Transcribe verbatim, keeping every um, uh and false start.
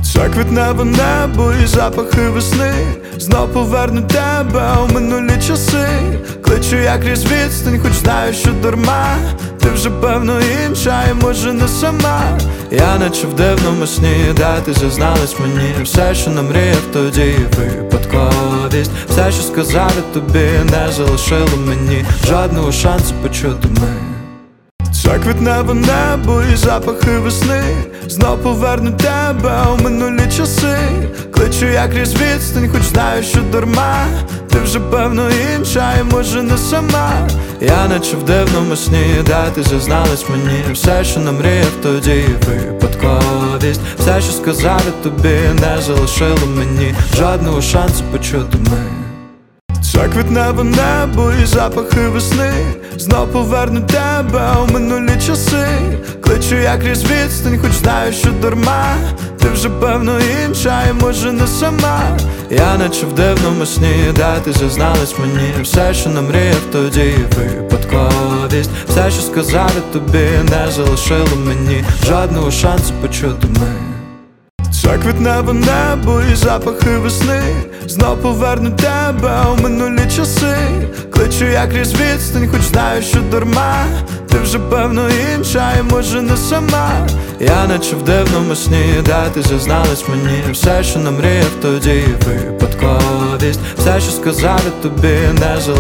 Це квітневе небо і запахи весни знов повернуть тебе у минулі часи. Кличу я крізь відстань, хоч знаю, що дарма. Ти вже певно інша і може не сама. Я наче в дивному сні, де ти зізналась мені все, що намріяв тоді, випадковість. Все, що сказали тобі, не залишило мені жодного шансу почути ми. Це квітневе небо і запахи весни знов повернуть тебе у минулі часи. Кличу я крізь відстань, хоч знаю, що дарма. Ти вже певно інша і може не сама. Я наче в дивному сні, де ти зізналась мені все, що намріяв тоді, випадковість. Все, що сказали тобі, не залишило мені жодного шансу почути ми. Це квітневе небо і запахи весни знов повернуть тебе у минулі часи. Кличу я крізь відстань, хоч знаю, що дарма. Ти вже певно інша і може не сама. Я наче в дивному сні, де ти зізналась мені все, що намріяв тоді, випадковість. Все, що сказали тобі, не залишило мені жодного шансу почути ми. Це квітневе небо і запахи весни знов повернуть тебе у минулі часи. Кличу я крізь відстань, хоч знаю, що дарма. Ти вже певно інша і може не сама. Я наче в дивному сні, де ти зізналась мені все, що намріяв тоді, випадковість. Все, що сказали тобі, не залишило